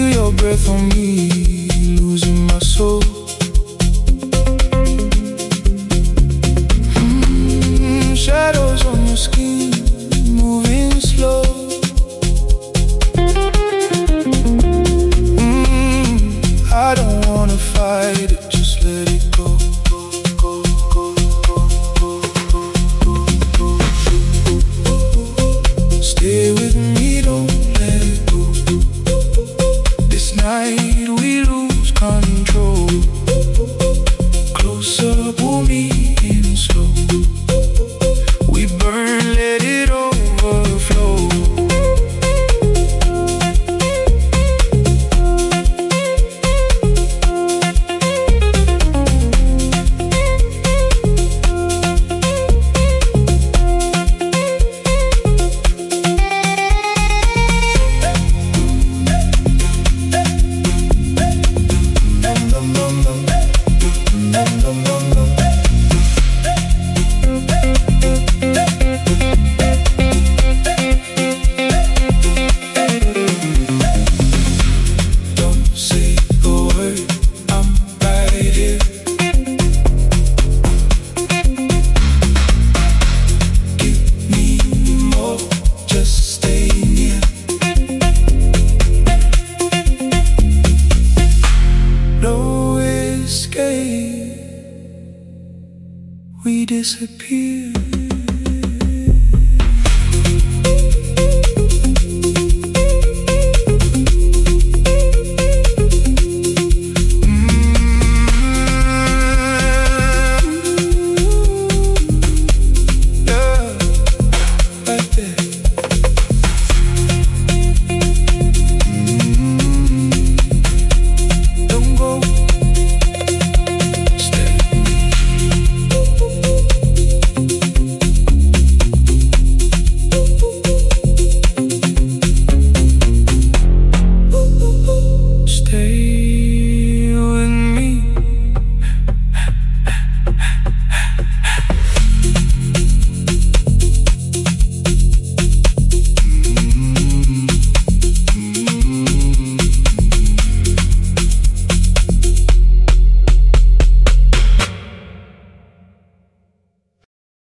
Feel your breath on me, losing my soul. Shadows on your skin, moving slow. I don't wanna fight it, just let it go. Stay with me, don't let it go. This night we lose control. Closer, pull me in slow. We burn, let it overflow. We disappear.